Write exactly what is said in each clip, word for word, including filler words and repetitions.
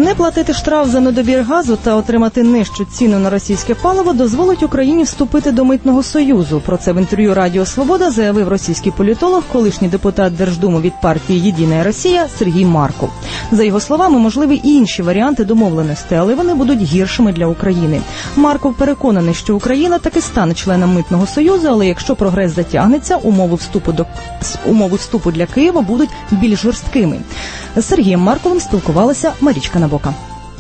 Не платити штраф за недобір газу та отримати нижчу ціну на російське паливо дозволить Україні вступити до Митного союзу. Про це в інтерв'ю Радіо Свобода заявив російський політолог, колишній депутат Держдуми від партії «Єдина Росія» Сергій Марков. За його словами, можливі і інші варіанти домовленостей, але вони будуть гіршими для України. Марков переконаний, що Україна таки стане членом Митного союзу, але якщо прогрес затягнеться, умови вступу, до... умови вступу для Києва будуть більш жорсткими. З Сергієм Марковим спілкувалася Марічка Набока.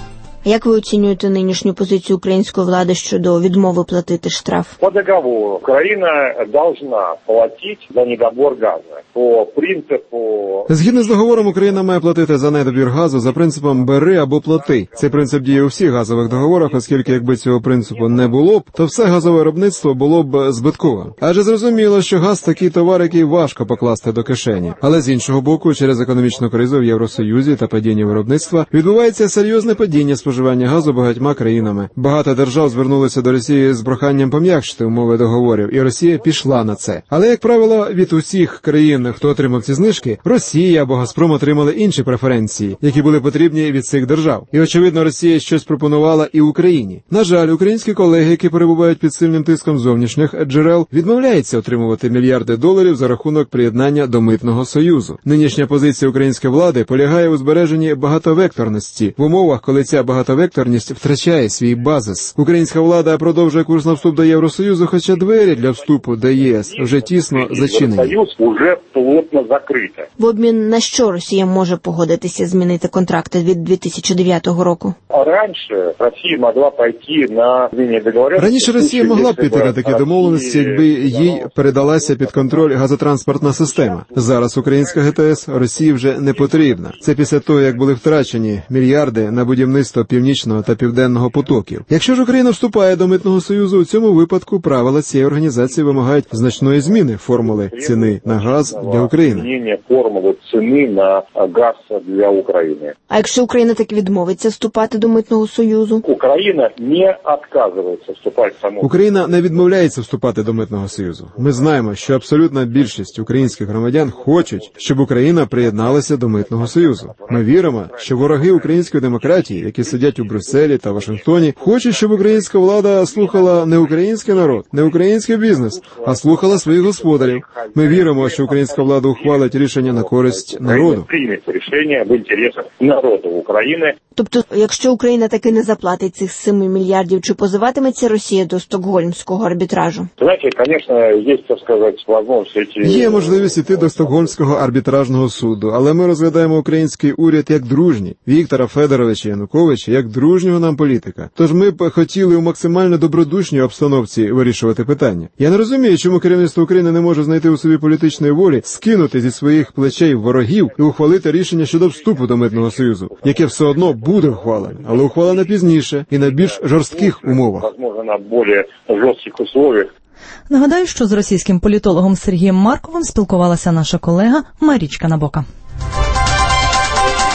Як ви оцінюєте нинішню позицію української влади щодо відмови платити штраф? По договору Україна должна платити за недобор газу. По принципу... Згідно з договором, Україна має платити за недобір газу за принципом «бери або плати». Цей принцип діє у всіх газових договорах, оскільки якби цього принципу не було б, то все газове виробництво було б збитковим. Адже зрозуміло, що газ – такий товар, який важко покласти до кишені. Але з іншого боку, через економічну кризу в Євросоюзі та падіння виробництва відбувається серйозне падіння споживання газу багатьма країнами. Багато держав звернулися до Росії з проханням пом'якшити умови договорів, і Росія пішла на це. Але, як правило, від усіх країн, хто отримав ці знижки, Росія або Газпром отримали інші преференції, які були потрібні від цих держав. І, очевидно, Росія щось пропонувала і Україні. На жаль, українські колеги, які перебувають під сильним тиском зовнішніх джерел, відмовляються отримувати мільярди доларів за рахунок приєднання до Митного союзу. Нинішня позиція української влади полягає у збереженні багатовекторності в умовах, коли ця багатовекторність втрачає свій базис. Українська влада продовжує курс на вступ до Євросоюзу, хоча двері для вступу до ЄС вже тісно зачинені. Євросоюз уже плотно закрите. В обмін на що Росія може погодитися змінити контракти від дві тисячі дев'ятого року? Раніше Росія могла пойти на зміни договорів. Раніше Росія могла б піти на такі домовленості, якби їй передалася під контроль газотранспортна система. Зараз українська ГТС Росії вже не потрібна. Це після того, як були втрачені мільярди на будівництво Північного та Південного потоків. Якщо ж Україна вступає до Митного союзу, у цьому випадку правила цієї організації вимагають значної зміни формули ціни на газ для України. Змінення формули ціни на газ для України. А якщо Україна таки відмовиться вступати до Митного союзу? Україна не відказується вступати саму. Україна не відмовляється вступати до Митного союзу. Ми знаємо, що абсолютна більшість українських громадян хочуть, щоб Україна приєдналася до Митного союзу. Ми віримо, що вороги української демократії, які сидять у Брюсселі та Вашингтоні, хочуть, щоб українська влада слухала не український народ, не український бізнес, а слухала своїх господарів. Ми віримо, що українська влада ухвалить рішення на користь народу. Прийме рішення в інтересах народу України. Тобто, якщо Україна таки не заплатить цих сім мільярдів, чи позиватиметься Росія до Стокгольмського арбітражу? Знаєте, звісно, є, так сказати, можливість... Є можливість іти до Стокгольмського арбітражного суду, але ми розглядаємо український уряд як дружній, Віктора Федоровича Януковича як дружнього нам політика. Тож ми б хотіли у максимально добродушній обстановці вирішувати питання. Я не розумію, чому керівництво України не може знайти у собі політичної волі, скинути зі своїх плечей ворогів і ухвалити рішення щодо вступу до Митного союзу, яке все одно буде ухвалене, але ухвалене пізніше і на більш жорстких умовах. Можливо, на більш жорстких умовах. Нагадаю, що з російським політологом Сергієм Марковим спілкувалася наша колега Марічка Набока.